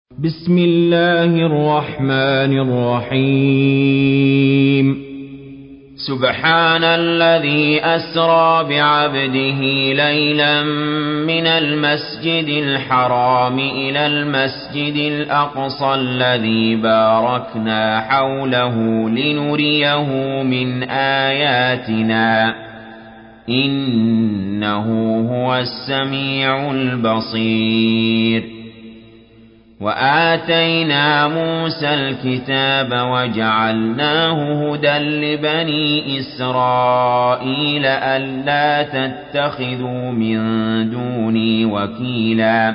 بسم الله الرحمن الرحيم سبحان الذي أسرى بعبده ليلا من المسجد الحرام إلى المسجد الأقصى الذي باركنا حوله لنريه من آياتنا إنه هو السميع البصير وآتينا موسى الكتاب وجعلناه هدى لبني إسرائيل ألا تتخذوا من دوني وكيلا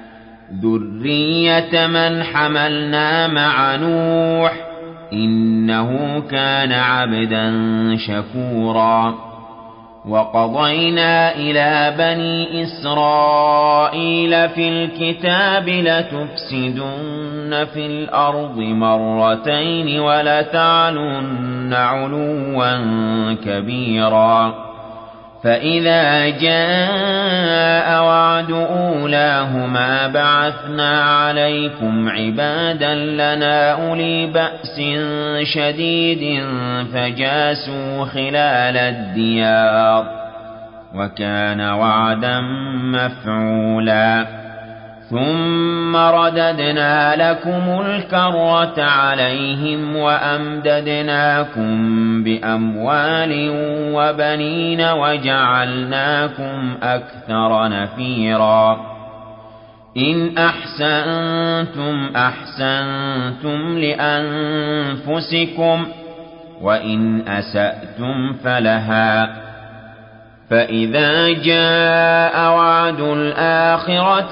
ذرية من حملنا مع نوح إنه كان عبدا شكورا وقضينا إلى بني إسرائيل في الكتاب لتفسدن في الأرض مرتين ولتعلن علوا كبيرا فإذا جاء وعد أولاهما بعثنا عليكم عبادا لنا أولي بأس شديد فجاسوا خلال الديار وكان وعدا مفعولا ثم رددنا لكم الكرة عليهم وأمددناكم بأموال وبنين وجعلناكم أكثر نفيرا إن أحسنتم أحسنتم لأنفسكم وإن أسأتم فلها فإذا جاء وعد الآخرة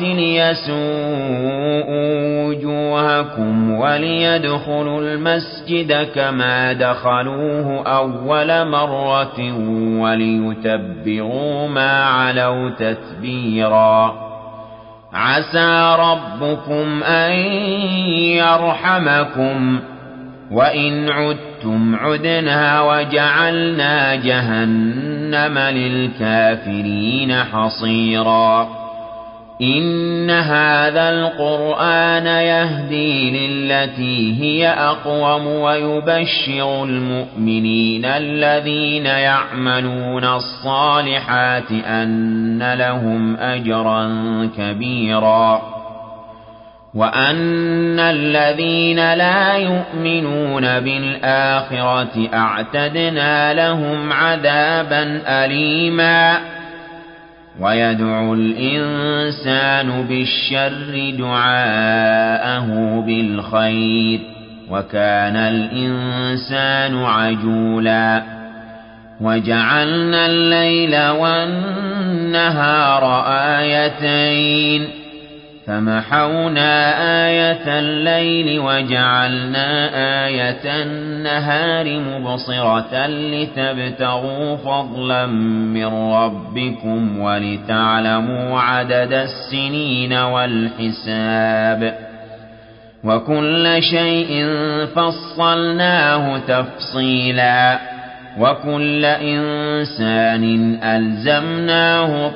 ليسوءوا وجوهكم وليدخلوا المسجد كما دخلوه أول مرة وليتبروا ما علوا تتبيرا عسى ربكم أن يرحمكم وإن عدتم عدنا وجعلنا جهنم للكافرين حصيرا إن هذا القرآن يهدي للتي هي أقوم ويبشر المؤمنين الذين يعملون الصالحات أن لهم أجرا كبيرا وأن الذين لا يؤمنون بالآخرة أعتدنا لهم عذابا أليما ويدعو الإنسان بالشر دعاءه بالخير وكان الإنسان عجولا وجعلنا الليل والنهار آيتين فمحونا آية الليل وجعلنا آية النهار مبصرة لتبتغوا فضلا من ربكم ولتعلموا عدد السنين والحساب وكل شيء فصلناه تفصيلا وكل إنسان ألزمناه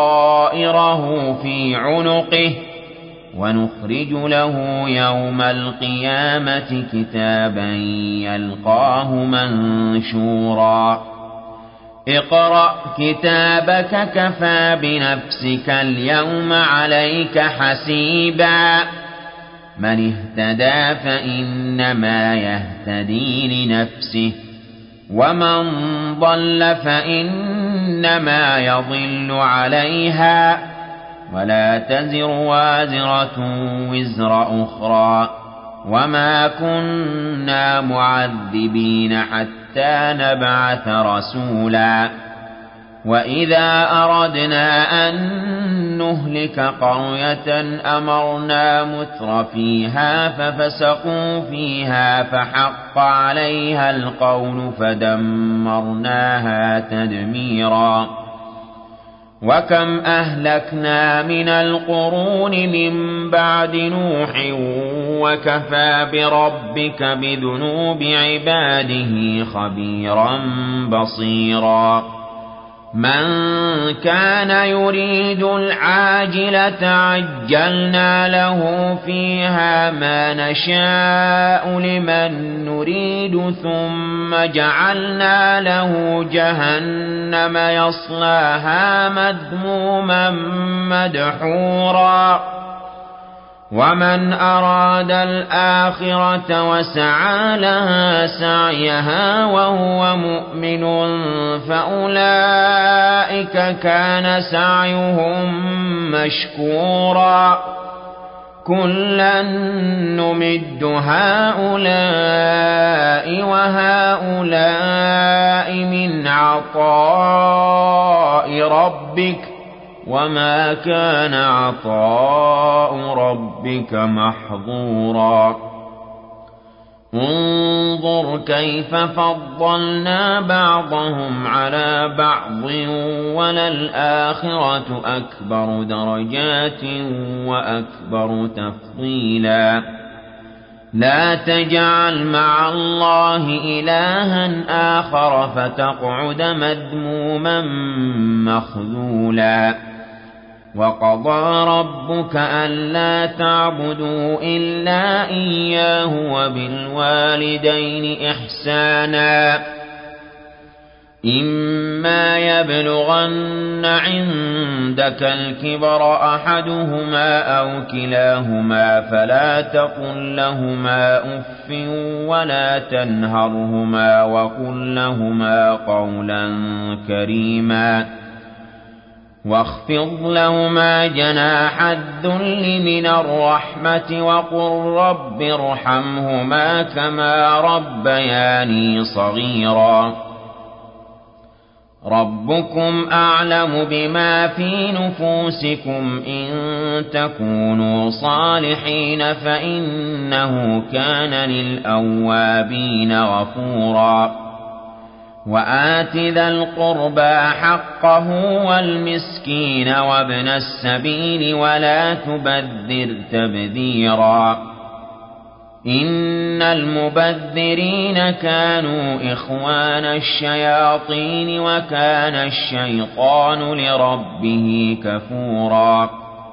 طائره في عنقه ونخرج له يوم القيامة كتابا يلقاه منشورا اقرأ كتابك كفى بنفسك اليوم عليك حسيبا من اهتدى فإنما يهتدي لنفسه ومن ضل فإنما يضل عليها ولا تزر وازرة وزر أخرى وما كنا معذبين حتى نبعث رسولا وإذا أردنا أن نهلك قرية أمرنا متر فيها ففسقوا فيها فحق عليها القول فدمرناها تدميرا وكم أهلكنا من القرون من بعد نوح وكفى بربك بذنوب عباده خبيرا بصيرا مَن كَانَ يُرِيدُ الْعَاجِلَةَ عَجَّلْنَا لَهُ فِيهَا مَا نَشَاءُ لِمَن نُّرِيدُ ثُمَّ جَعَلْنَا لَهُ جَهَنَّمَ يَصْلَاهَا مَذْمُومًا مَّدْحُورًا وَمَنْ أَرَادَ الْآخِرَةَ وَسَعَىٰ لَهَا سَعْيَهَا وَهُوَ مُؤْمِنٌ فَأُولَٰئِكَ كَانَ سَعْيُهُم مَّشْكُورًا كُلًّا نُّمِدُّ هَٰؤُلَاءِ وَهَٰؤُلَاءِ مِنْ عَطَاءِ رَبِّكَ وَمَا كَانَ عَطَاءُ رَبِّكَ مَحْظُورًا انظُرْ كَيْفَ فَضَّلْنَا بَعْضَهُمْ عَلَىٰ بَعْضٍ وَلَلْآخِرَةُ أَكْبَرُ دَرَجَاتٍ وَأَكْبَرُ تَفْضِيلًا لَا تَجْعَلْ مَعَ اللَّهِ إِلَٰهًا آخَرَ فَتَقْعُدَ مَذْمُومًا مَّخْذُولًا وَقَضَىٰ رَبُّكَ أَلَّا تَعْبُدُوا إِلَّا إِيَّاهُ وَبِالْوَالِدَيْنِ إِحْسَانًا إِمَّا يَبْلُغَنَّ عِندَكَ الْكِبَرَ أَحَدُهُمَا أَوْ كِلَاهُمَا فَلَا تَقُل لَّهُمَا أُفٍّ وَلَا تَنْهَرْهُمَا وَقُل لَّهُمَا قَوْلًا كَرِيمًا وَاخْفِضْ لَهُمَا جَنَاحَ الذُّلِّ مِنَ الرَّحْمَةِ وَقُل رَّبِّ ارْحَمْهُمَا كَمَا رَبَّيَانِي صَغِيرًا رَبُّكُمْ أَعْلَمُ بِمَا فِي نُفُوسِكُمْ إِن تَكُونُوا صَالِحِينَ فَإِنَّهُ كَانَ لِلْأَوَّابِينَ غَفُورًا وَآتِ ذَا الْقُرْبَىٰ حَقَّهُ وَالْمِسْكِينَ وَابْنَ السَّبِيلِ وَلَا تُبَذِّرْ تَبْذِيرًا إِنَّ الْمُبَذِّرِينَ كَانُوا إِخْوَانَ الشَّيَاطِينِ وَكَانَ الشَّيْطَانُ لِرَبِّهِ كَفُورًا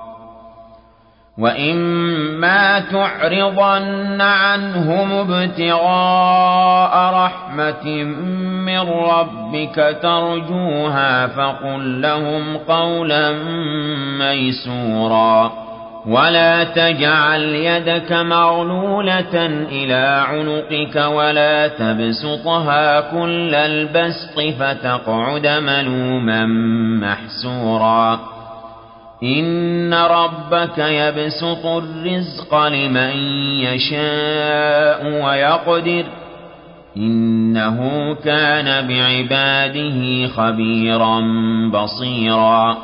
وَإِمَّا تُعْرِضَنَّ عَنْهُمُ ابْتِغَاءَ رَحْمَةٍ مِّن رَّبِّكَ تَرْجُوهَا فَقُل لَّهُمْ قَوْلًا مَّيْسُورًا وَلَا تَجْعَلْ يَدَكَ مَغْلُولَةً إِلَىٰ عُنُقِكَ وَلَا تَبْسُطْهَا كُلَّ الْبَسْطِ فَتَقْعُدَ مَلُومًا مَّحْسُورًا إِنَّ رَبَّكَ يَبْسُطُ الرِّزْقَ لِمَن يَشَاءُ وَيَقْدِرُ إِنَّهُ كَانَ بِعِبَادِهِ خَبِيرًا بَصِيرًا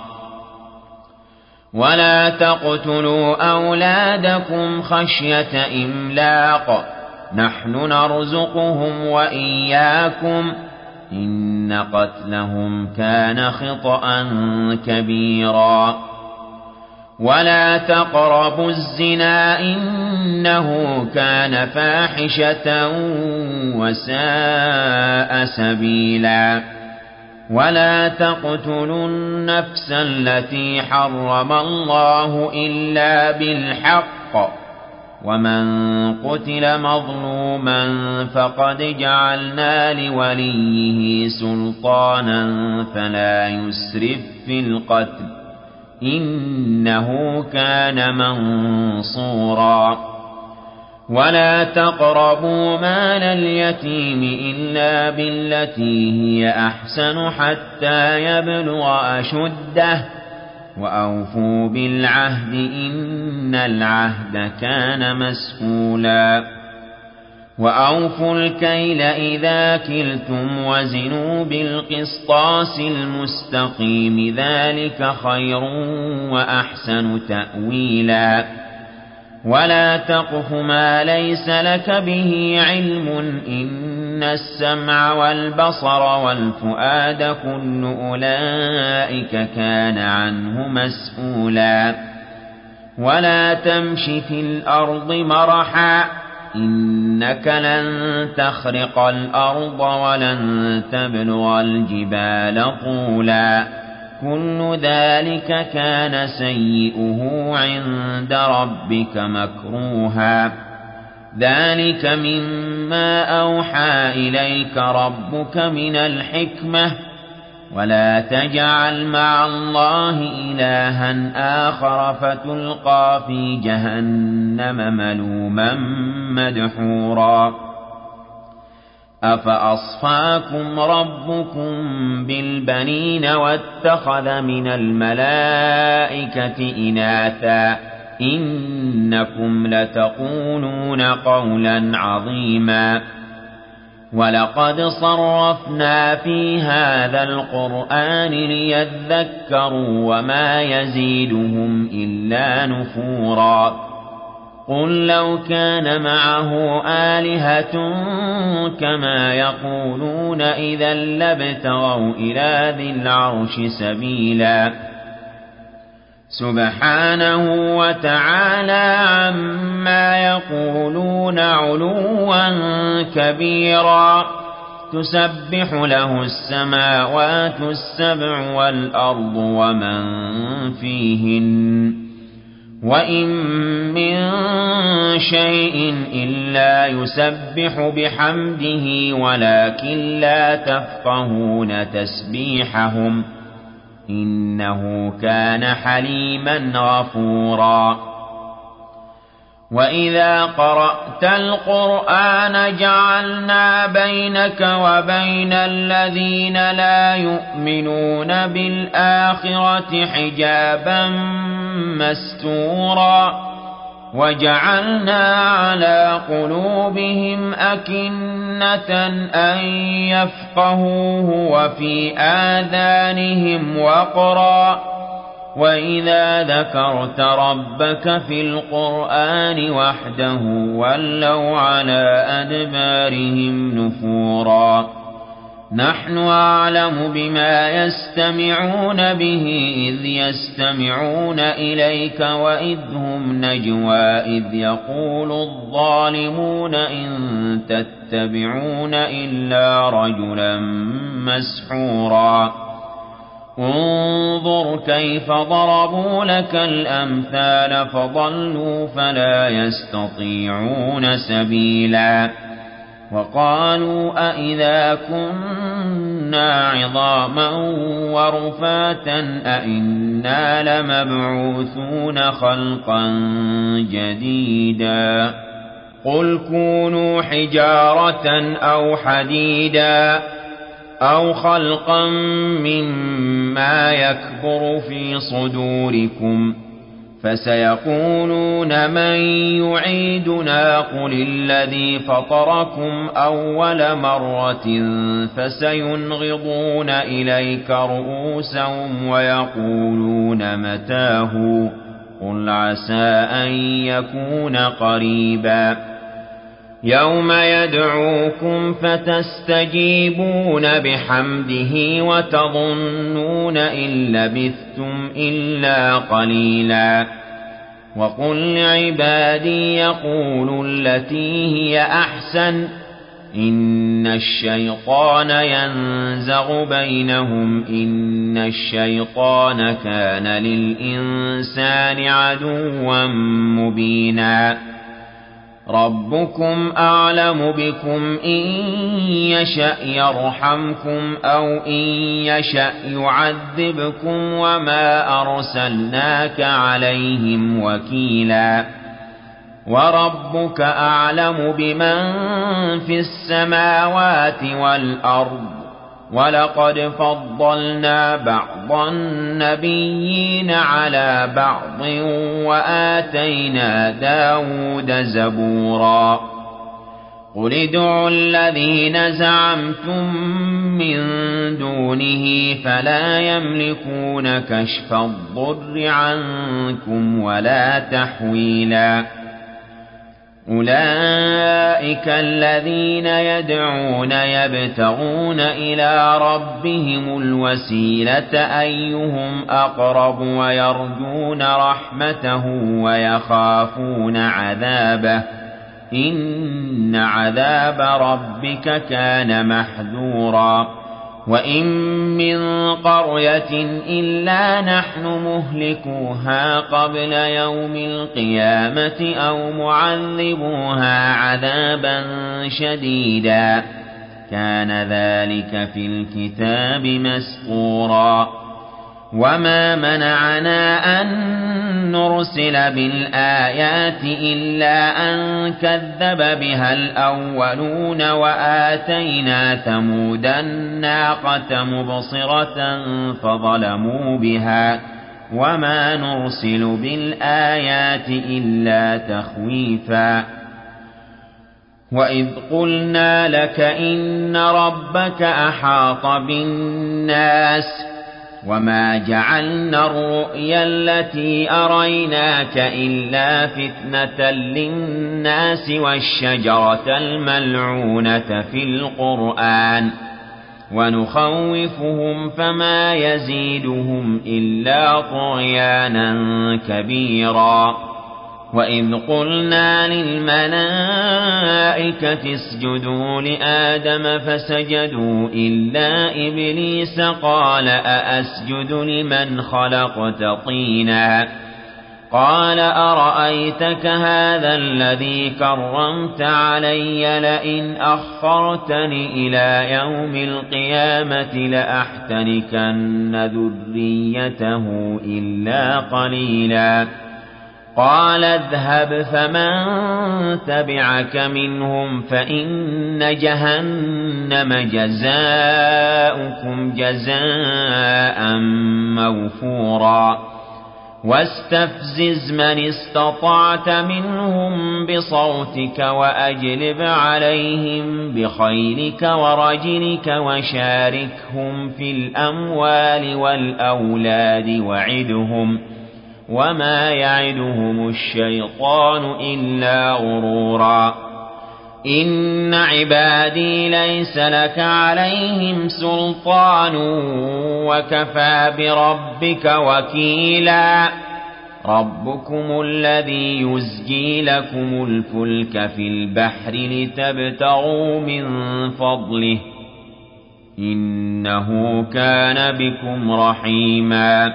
وَلَا تَقْتُلُوا أَوْلَادَكُمْ خَشْيَةَ إِمْلَاقٍ نَّحْنُ نَرْزُقُهُمْ وَإِيَّاكُمْ إِنَّ قَتْلَهُمْ كَانَ خِطْئًا كَبِيرًا وَلَا تَقْرَبُوا الزِّنَا إِنَّهُ كَانَ فَاحِشَةً وَسَاءَ سَبِيلًا وَلَا تَقْتُلُوا النَّفْسَ الَّتِي حَرَّمَ اللَّهُ إِلَّا بِالْحَقِّ وَمَن قُتِلَ مَظْلُومًا فَقَدْ جَعَلْنَا لِوَلِيِّهِ سُلْطَانًا فَلَا يُسْرِف فِّي الْقَتْلِ إِنَّهُ كَانَ مَنصُورًا وَلَا تَقْرَبُوا مَالَ الْيَتِيمِ إِلَّا بِالَّتِي هِيَ أَحْسَنُ حَتَّىٰ يَبْلُغَ أَشُدَّهُ وَأَوْفُوا بِالْعَهْدِ إِنَّ الْعَهْدَ كَانَ مَسْئُولًا وَأَوْفُوا الْكَيْلَ إِذَا كِلْتُمْ وَزِنُوا بِالْقِسْطَاسِ الْمُسْتَقِيمِ ذَٰلِكَ خَيْرٌ وَأَحْسَنُ تَأْوِيلًا وَلَا تَقْفُ مَا لَيْسَ لَكَ بِهِ عِلْمٌ إِنَّ السَّمْعَ وَالْبَصَرَ وَالْفُؤَادَ كُلُّ أُولَٰئِكَ كَانَ عَنْهُ مَسْئُولًا وَلَا تَمْشِ فِي الْأَرْضِ مَرَحًا إنك لن تخرق الأرض ولن تبلغ الجبال طولا كل ذلك كان سيئه عند ربك مكروها ذلك مما أوحى إليك ربك من الحكمة ولا تجعل مع الله إلها آخر فتلقى في جهنم ملوما مدحورا أفأصفاكم ربكم بالبنين واتخذ من الملائكة إناثا إنكم لتقولون قولا عظيما ولقد صرفنا في هذا القرآن ليذكروا وما يزيدهم إلا نفورا قل لو كان معه آلهة كما يقولون إذا لابتغوا إلى ذي العرش سبيلا سبحانه وتعالى عما يقولون علوا كبيرا تسبح له السماوات السبع والأرض ومن فيهن وإن من شيء إلا يسبح بحمده ولكن لا تفقهون تسبيحهم إنه كان حليما غفورا وإذا قرأت القرآن جعلنا بينك وبين الذين لا يؤمنون بالآخرة حجابا مستورا وجعلنا على قلوبهم أكنة أن يفقهوه وفي آذانهم وقرا وإذا ذكرت ربك في القرآن وحده ولوا على أدبارهم نفورا نحن أعلم بما يستمعون به إذ يستمعون إليك وإذ هم نجوى إذ يقول الظالمون إن تتبعون إلا رجلا مسحورا انظر كيف ضربوا لك الأمثال فضلوا فلا يستطيعون سبيلا وقالوا أئذا كنا عظاما ورفاتا أئنا لمبعوثون خلقا جديدا قل كونوا حجارة أو حديدا أو خلقا مما يكبر في صدوركم فسيقولون من يعيدنا قل الذي فطركم أول مرة فسينغضون إليك رؤوسهم ويقولون متاه قل عسى أن يكون قريبا يوم يدعوكم فتستجيبون بحمده وتظنون إن لبثتم إلا قليلا وقل لعبادي يقولوا التي هي أحسن إن الشيطان ينزغ بينهم إن الشيطان كان للإنسان عدوا مبينا ربكم أعلم بكم إن يشأ يرحمكم أو إن يشأ يعذبكم وما أرسلناك عليهم وكيلا وربك أعلم بمن في السماوات والأرض ولقد فضلنا بعض النبيين على بعض وآتينا داود زبورا قل ادعوا الذين زعمتم من دونه فلا يملكون كشف الضر عنكم ولا تحويلا أولئك الذين يدعون يبتغون إلى ربهم الوسيلة أيهم أقرب ويرجون رحمته ويخافون عذابه إن عذاب ربك كان محذورا وإن من قرية إلا نحن مهلكوها قبل يوم القيامة أو معذبوها عذابا شديدا كان ذلك في الكتاب مسطورا وما منعنا أن نرسل بالآيات إلا أن كذب بها الأولون وآتينا ثمود الناقة مبصرة فظلموا بها وما نرسل بالآيات إلا تخويفا وإذ قلنا لك إن ربك أحاط بالناس وما جعلنا الرؤيا التي أريناك إلا فتنة للناس والشجرة الملعونة في القرآن ونخوفهم فما يزيدهم إلا طغيانا كبيرا وإذ قلنا للملائكة اسجدوا لآدم فسجدوا إلا إبليس قال أأسجد لمن خلقت طينا قال أرأيتك هذا الذي كرمت علي لئن أخرتني إلى يوم القيامة لأحتنكن ذريته إلا قليلا قال اذهب فمن تبعك منهم فإن جهنم جزاؤكم جزاء موفورا واستفزز من استطعت منهم بصوتك وأجلب عليهم بخيلك ورجلك وشاركهم في الأموال والأولاد وعدهم وما يعدهم الشيطان إلا غرورا إن عبادي ليس لك عليهم سلطان وكفى بربك وكيلا ربكم الذي يزجي لكم الفلك في البحر لتبتغوا من فضله إنه كان بكم رحيما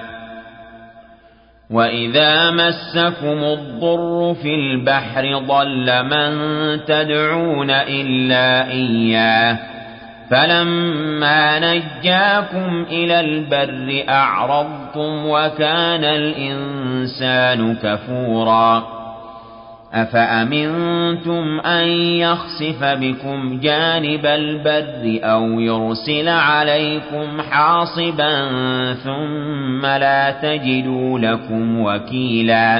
وإذا مسكم الضر في البحر ضل من تدعون إلا إياه فلما نجاكم إلى البر أعرضتم وكان الإنسان كفورا أفأمنتم أن يخسف بكم جانب البر أو يرسل عليكم حاصبا ثم لا تجدوا لكم وكيلا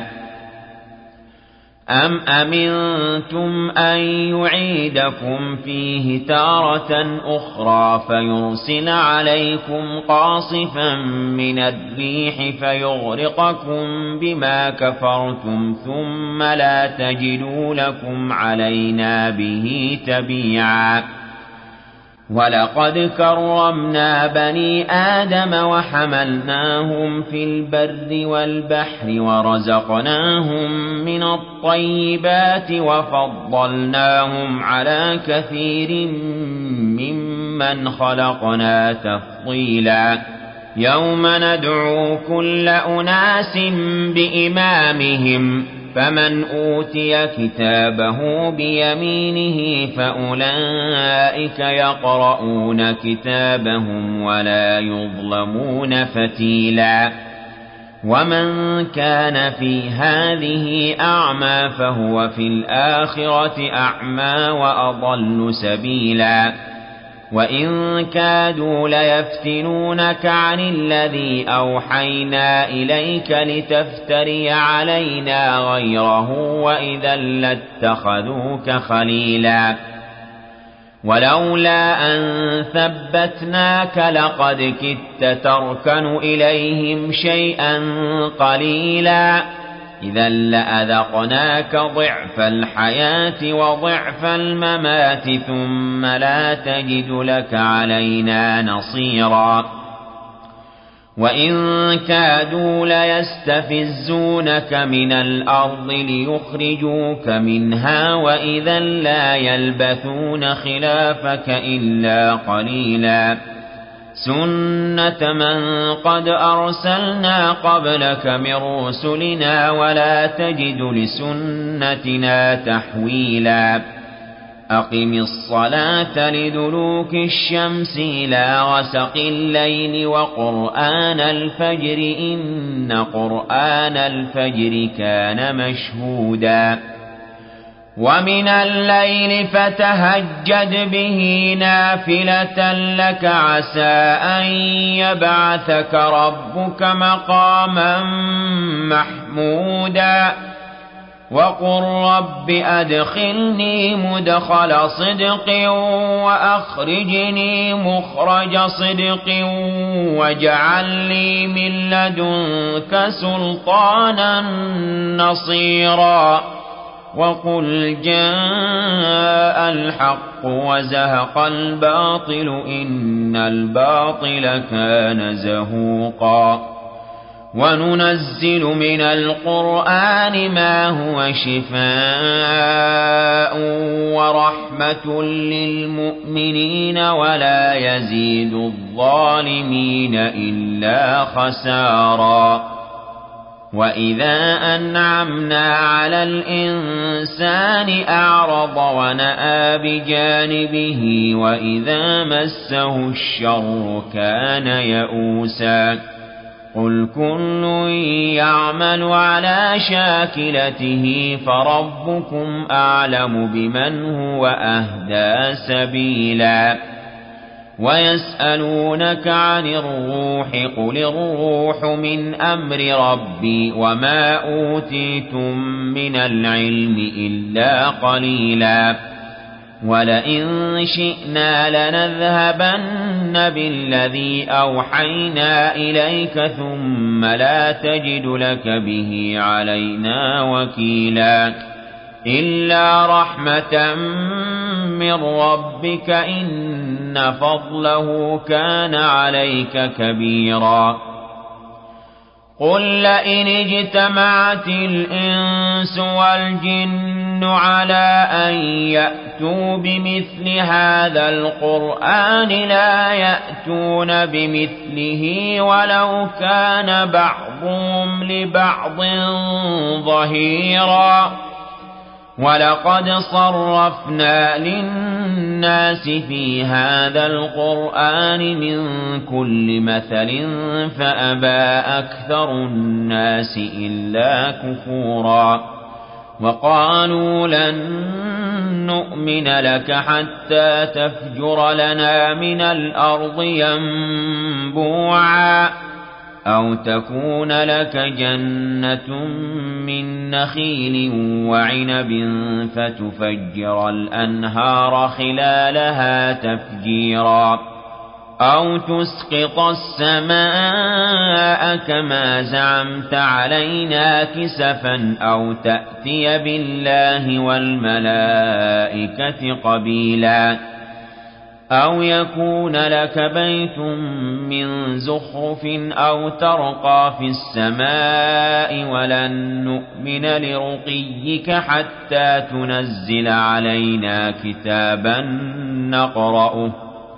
أم أمنتم أن يعيدكم فيه تارة أخرى فيرسل عليكم قاصفا من الريح فيغرقكم بما كفرتم ثم لا تجدوا لكم علينا به تبيعا ولقد كرمنا بني آدم وحملناهم في البر والبحر ورزقناهم من الطيبات وفضلناهم على كثير ممن خلقنا تفضيلا يوم ندعو كل أناس بإمامهم فمن أوتي كتابه بيمينه فأولئك يقرؤون كتابهم ولا يظلمون فتيلا ومن كان في هذه أعمى فهو في الآخرة أعمى وأضل سبيلا وإن كادوا ليفتنونك عن الذي أوحينا إليك لتفتري علينا غيره وإذا لاتخذوك خليلا ولولا أن ثبتناك لقد كدت تركن إليهم شيئا قليلا إذا لأذقناك ضعف الحياة وضعف الممات ثم لا تجد لك علينا نصيرا وَإِن كَادُوا لَيَسْتَفِزُّونَكَ مِنَ الْأَرْضِ لِيُخْرِجُوكَ مِنْهَا وَإِذًا لَّا يَلْبَثُونَ خِلَافَكَ إِلَّا قَلِيلًا سُنَّةَ مَن قَدْ أَرْسَلْنَا قَبْلَكَ مِن رُّسُلِنَا وَلَا تَجِدُ لِسُنَّتِنَا تَحْوِيلًا أَقِمِ الصَّلَاةَ لِدُلُوكِ الشَّمْسِ إِلَىٰ غَسَقِ اللَّيْلِ وَقُرْآنَ الْفَجْرِ ۖ إِنَّ قُرْآنَ الْفَجْرِ كَانَ مَشْهُودًا وَمِنَ اللَّيْلِ فَتَهَجَّدْ بِهِ نَافِلَةً لَّكَ عَسَىٰ أَن يَبْعَثَكَ رَبُّكَ مَقَامًا مَّحْمُودًا وَقُل رَّبِّ أَدْخِلْنِي مُدْخَلَ صِدْقٍ وَأَخْرِجْنِي مُخْرَجَ صِدْقٍ وَاجْعَل لِّي مِن لَّدُنكَ سُلْطَانًا نَّصِيرًا وَقُلْ جَاءَ الْحَقُّ وَزَهَقَ الْبَاطِلُ إِنَّ الْبَاطِلَ كَانَ زَهُوقًا وَنُنَزِّلُ مِنَ الْقُرْآنِ مَا هُوَ شِفَاءٌ وَرَحْمَةٌ لِّلْمُؤْمِنِينَ وَلَا يَزِيدُ الظَّالِمِينَ إِلَّا خَسَارًا وَإِذَا أَنْعَمْنَا عَلَى الْإِنسَانِ أَعْرَضَ وَنَأَىٰ بِجَانِبِهِ وَإِذَا مَسَّهُ الشَّرُّ كَانَ يَئُوسًا قُلْ كُلٌّ يَعْمَلُ عَلَىٰ شَاكِلَتِهِ فَرَبُّكُمْ أَعْلَمُ بِمَنْ هُوَ أَهْدَىٰ سَبِيلًا وَيَسْأَلُونَكَ عَنِ الرُّوحِ قُلِ الرُّوحُ مِنْ أَمْرِ رَبِّي وَمَا أُوتِيتُم مِّنَ الْعِلْمِ إِلَّا قَلِيلًا وَلَئِن شِئْنَا لَنَذْهَبَنَّ بِالَّذِي أَوْحَيْنَا إِلَيْكَ ثُمَّ لَا تَجِدُ لَكَ بِهِ عَلَيْنَا وَكِيلًا إِلَّا رَحْمَةً مِّن رَّبِّكَ إِنَّ فَضْلَهُ كَانَ عَلَيْكَ كَبِيرًا قُل لَّئِنِ اجْتَمَعَتِ الْإِنسُ وَالْجِنُّ عَلَىٰ أَن يَأْتُوا بِمِثْلِ هَٰذَا الْقُرْآنِ لَا يَأْتُونَ بِمِثْلِهِ وَلَوْ كَانَ بَعْضُهُمْ لِبَعْضٍ ظَهِيرًا وَلَقَدْ صَرَّفْنَا لِلنَّاسِ فِي هَٰذَا الْقُرْآنِ مِن كُلِّ مَثَلٍ فَأَبَىٰ أَكْثَرُ النَّاسِ إِلَّا كُفُورًا وَقَالُوا لَن نُّؤْمِنَ لَكَ حَتَّىٰ تَفْجُرَ لَنَا مِنَ الْأَرْضِ يَنبُوعًا أَوْ تَكُونَ لَكَ جَنَّةٌ مِّن نَّخِيلٍ وَعِنَبٍ فَتُفَجِّرَ الْأَنْهَارَ خِلَالَهَا تَفْجِيرًا أَوْ تُسْقِطَ السَّمَاءَ كَمَا زَعَمْتَ عَلَيْنَا كِسَفًا أَوْ تَأْتِيَ بِاللَّهِ وَالْمَلَائِكَةِ قَبِيلًا أَوْ يَكُونَ لَكَ بَيْتٌ مِّن زُخْرُفٍ أَوْ تَرْقَىٰ فِي السَّمَاءِ وَلَن نُّؤْمِنَ لِرُقِيِّكَ حَتَّىٰ تُنَزِّلَ عَلَيْنَا كِتَابًا نَّقْرَؤُهُ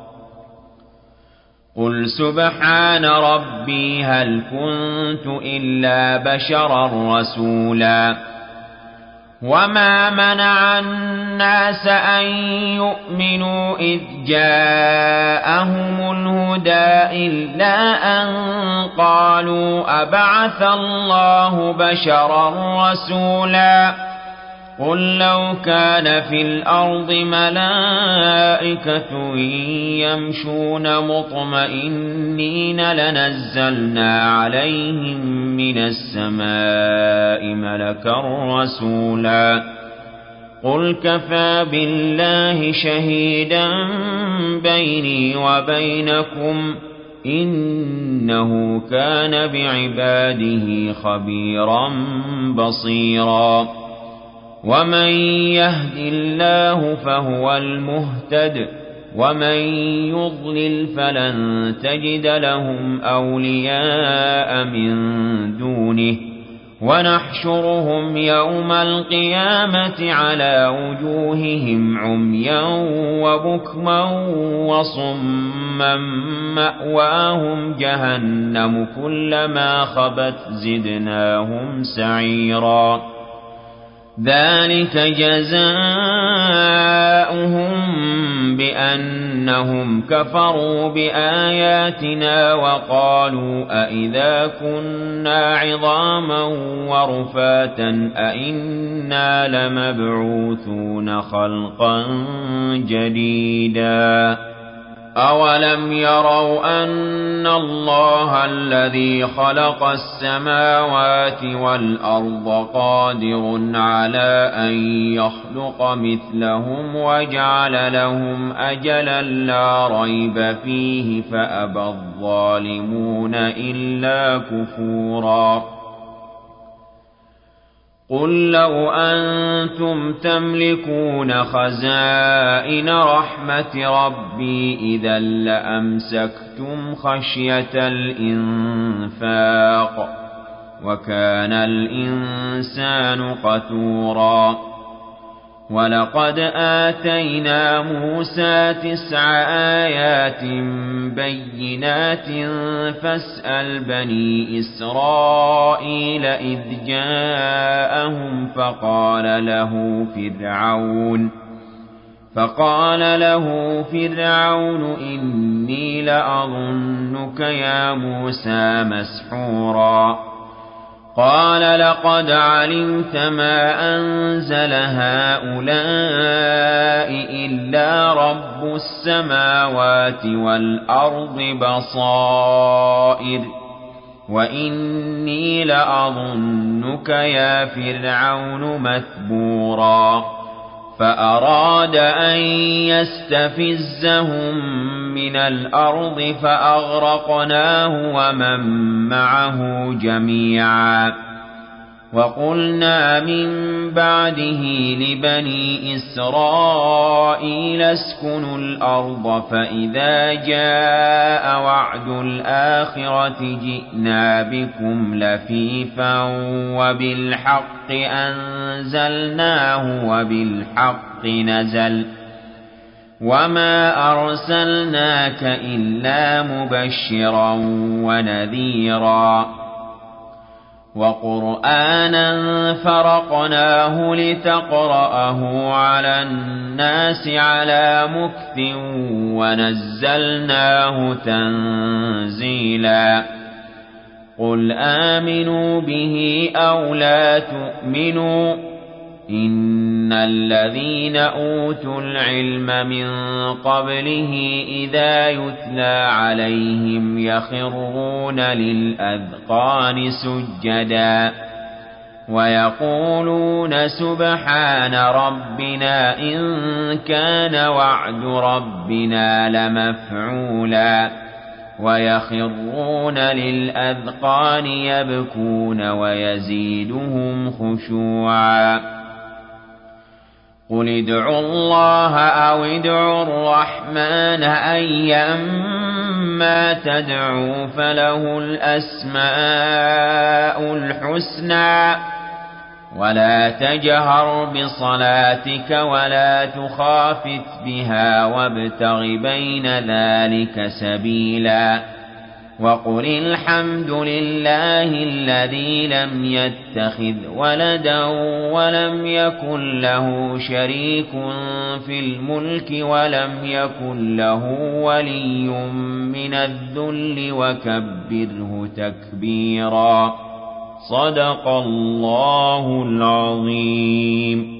قُلْ سُبْحَانَ رَبِّي هَلْ كُنتُ إِلَّا بَشَرًا رَّسُولًا وَمَا مَنَعَ النَّاسَ أَن يُؤْمِنُوا إِذْ جَاءَهُمُ الْهُدَىٰ إِلَّا أَن قَالُوا أَبَعَثَ اللَّهُ بَشَرًا رَّسُولًا قُل لَّوْ كَانَ فِي الْأَرْضِ مَلَائِكَةٌ يَمْشُونَ مُطْمَئِنِّينَ لَنَزَّلْنَا عَلَيْهِم مِّنَ السَّمَاءِ مَلَكًا رَّسُولًا قُلْ كَفَىٰ بِاللَّهِ شَهِيدًا بَيْنِي وَبَيْنَكُمْ ۚ إِنَّهُ كَانَ بِعِبَادِهِ خَبِيرًا بَصِيرًا وَمَن يَهْدِ اللَّهُ فَهُوَ الْمُهْتَدِ ۖ ومن يضلل فلن تجد لهم أولياء من دونه ونحشرهم يوم القيامة على وجوههم عميا وبكما وصما مأواهم جهنم كلما خبت زدناهم سعيرا ذلك جزاؤهم بأنهم كفروا بآياتنا وقالوا أئذا كنا عظاما ورفاتا أئنا لمبعوثون خلقا جديدا أولم يروا أن الله الذي خلق السماوات والأرض قادر على أن يخلق مثلهم وجعل لهم أجلا لا ريب فيه فأبى الظالمون إلا كفورا قل لو أنتم تملكون خزائن رحمة ربي إذا لأمسكتم خشية الإنفاق وكان الإنسان قتورا ولقد آتينا موسى 9 آيات بينات فاسأل بني إسرائيل إذ جاءهم فقال له فرعون إني لأظنك يا موسى مسحورا قال لقد علمت ما أنزل هؤلاء إلا رب السماوات والأرض بصائر وإني لأظنك يا فرعون مثبورا فأراد أن يستفزهم من الأرض فأغرقناه ومن معه جميعا وقلنا من بعده لبني إسرائيل اسكنوا الأرض فإذا جاء وعد الآخرة جئنا بكم لفيفا وبالحق أنزلناه وبالحق نزل وما أرسلناك إلا مبشرا ونذيرا وقرآنا فرقناه لتقرأه على الناس على مكث ونزلناه تنزيلا قل آمنوا به أو لا تؤمنوا إن الذين أوتوا العلم من قبله إذا يتلى عليهم يخرون للأذقان سجدا ويقولون سبحان ربنا إن كان وعد ربنا لمفعولا ويخرون للأذقان يبكون ويزيدهم خشوعا قل ادعوا الله أو ادعوا الرحمن أيما تدعوا فله الأسماء الحسنى ولا تجهر بصلاتك ولا تخافت بها وابتغ بين ذلك سبيلا وقل الحمد لله الذي لم يتخذ ولدا ولم يكن له شريك في الملك ولم يكن له ولي من الذل وكبره تكبيرا صدق الله العظيم